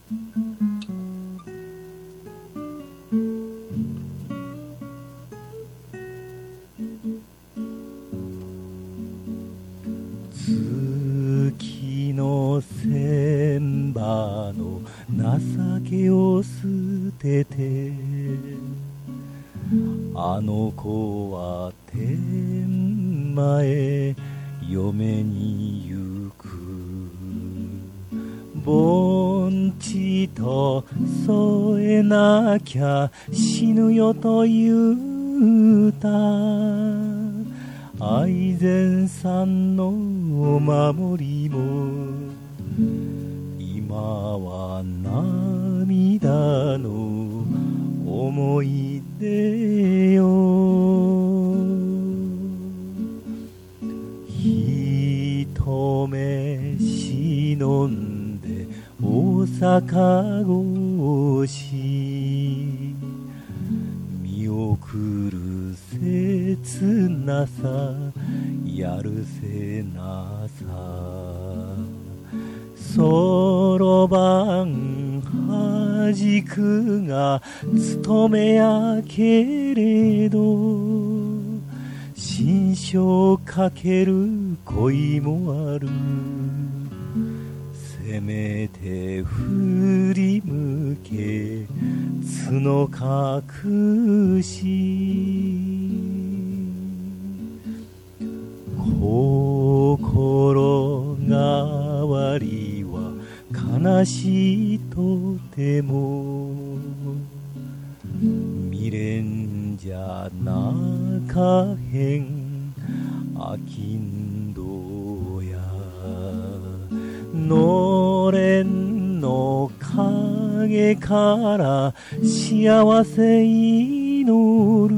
月の千羽の情けを捨てて、あの子は天満嫁に行く。盆地と添えなきゃ死ぬよと言うた。愛禅さんのお守りも今は涙の思い出よ。一目忍んで大阪越し、見送る切なさやるせなさ。そろばんはじくが務めやけれど、心象かける恋もある。せめて振り向け角隠し、心変わりは悲しいとても未練じゃなかへんあきんどや。のれんの陰から幸せ祈る。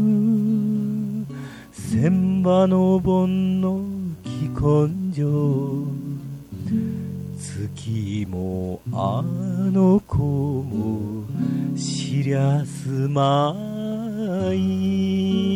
千羽の盆の既根性、月もあの子も知りゃすまい。